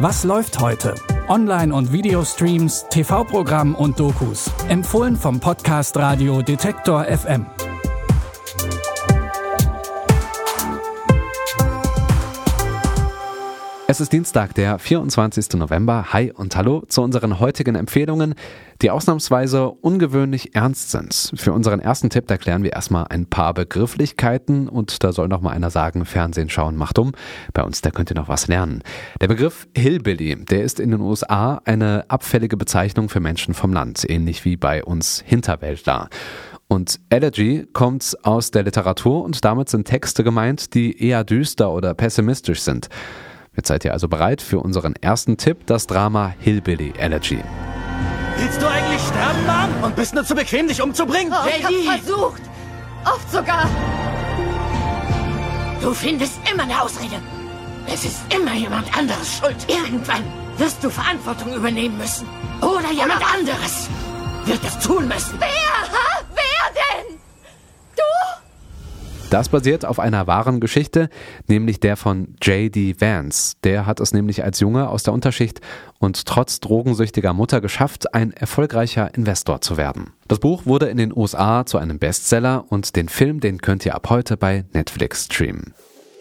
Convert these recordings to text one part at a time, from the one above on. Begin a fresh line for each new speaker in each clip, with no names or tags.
Was läuft heute? Online- und Videostreams, TV-Programm und Dokus. Empfohlen vom Podcast Radio Detektor FM.
Es ist Dienstag, der 24. November. Hi und hallo zu unseren heutigen Empfehlungen, die ausnahmsweise ungewöhnlich ernst sind. Für unseren ersten Tipp erklären wir erstmal ein paar Begrifflichkeiten und da soll noch mal einer sagen, Fernsehen schauen macht dumm. Bei uns, da könnt ihr noch was lernen. Der Begriff Hillbilly, der ist in den USA eine abfällige Bezeichnung für Menschen vom Land, ähnlich wie bei uns Hinterwäldler. Und Elegy kommt aus der Literatur und damit sind Texte gemeint, die eher düster oder pessimistisch sind. Jetzt seid ihr also bereit für unseren ersten Tipp, das Drama Hillbilly Elegy.
Willst du eigentlich sterben, Mann? Und bist nur zu bequem, dich umzubringen?
Oh, ich hab's versucht. Oft sogar.
Du findest immer eine Ausrede. Es ist immer jemand anderes schuld. Irgendwann wirst du Verantwortung übernehmen müssen. Oder jemand anderes wird es tun müssen.
Wer? Wer denn? Du?
Das basiert auf einer wahren Geschichte, nämlich der von J.D. Vance. Der hat es nämlich als Junge aus der Unterschicht und trotz drogensüchtiger Mutter geschafft, ein erfolgreicher Investor zu werden. Das Buch wurde in den USA zu einem Bestseller und den Film, den könnt ihr ab heute bei Netflix streamen.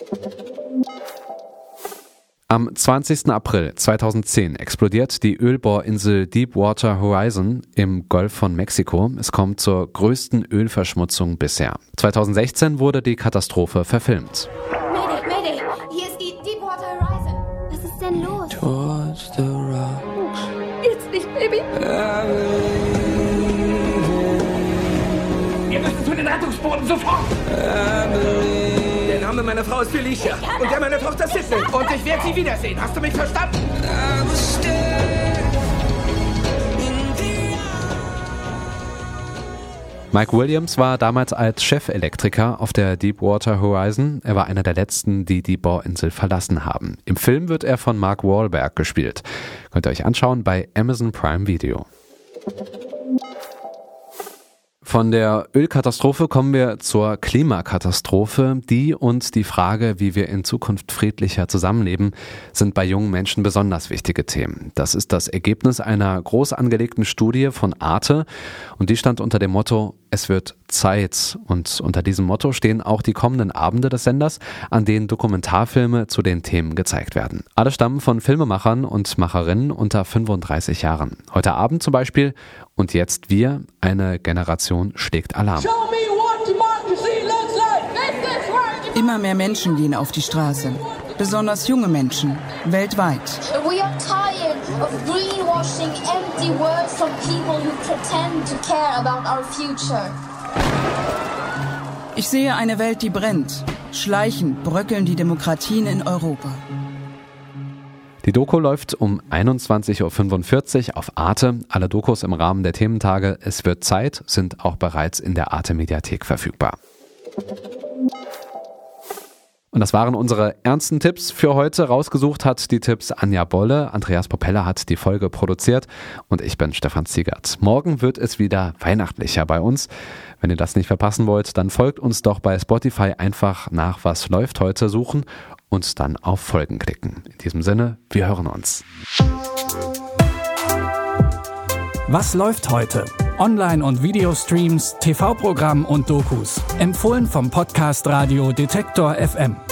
Am 20. April 2010 explodiert die Ölbohrinsel Deepwater Horizon im Golf von Mexiko. Es kommt zur größten Ölverschmutzung bisher. 2016 wurde die Katastrophe verfilmt.
Mayday, hier ist die Deepwater Horizon. Was ist denn los?
Towards the rocks.
Jetzt nicht, Baby.
Wir müssen zu den Rettungsbooten sofort! Der Name meiner Frau ist Felicia und der meiner Tochter Sydney. Und ich werde sie wiedersehen. Hast du mich verstanden?
Mike Williams war damals als Chefelektriker auf der Deepwater Horizon. Er war einer der letzten, die die Bohrinsel verlassen haben. Im Film wird er von Mark Wahlberg gespielt. Könnt ihr euch anschauen bei Amazon Prime Video. Von der Ölkatastrophe kommen wir zur Klimakatastrophe. Die und die Frage, wie wir in Zukunft friedlicher zusammenleben, sind bei jungen Menschen besonders wichtige Themen. Das ist das Ergebnis einer groß angelegten Studie von Arte und die stand unter dem Motto Es wird Zeit. Und unter diesem Motto stehen auch die kommenden Abende des Senders, an denen Dokumentarfilme zu den Themen gezeigt werden. Alle stammen von Filmemachern und Macherinnen unter 35 Jahren. Heute Abend zum Beispiel Und jetzt wir, eine Generation schlägt Alarm.
Immer mehr Menschen gehen auf die Straße, besonders junge Menschen, weltweit.
We are tired of greenwashing empty words from people who pretend to care about our future.
Ich sehe eine Welt, die brennt. Schleichend bröckeln die Demokratien in Europa.
Die Doku läuft um 21.45 Uhr auf Arte. Alle Dokus im Rahmen der Thementage Es wird Zeit sind auch bereits in der Arte-Mediathek verfügbar. Und das waren unsere ernsten Tipps für heute. Rausgesucht hat die Tipps Anja Bolle, Andreas Popella hat die Folge produziert und ich bin Stefan Ziegert. Morgen wird es wieder weihnachtlicher bei uns. Wenn ihr das nicht verpassen wollt, dann folgt uns doch bei Spotify, einfach nach Was läuft heute suchen und dann auf Folgen klicken. In diesem Sinne, wir hören uns.
Was läuft heute? Online- und Videostreams, TV-Programm und Dokus. Empfohlen vom Podcast Radio Detektor FM.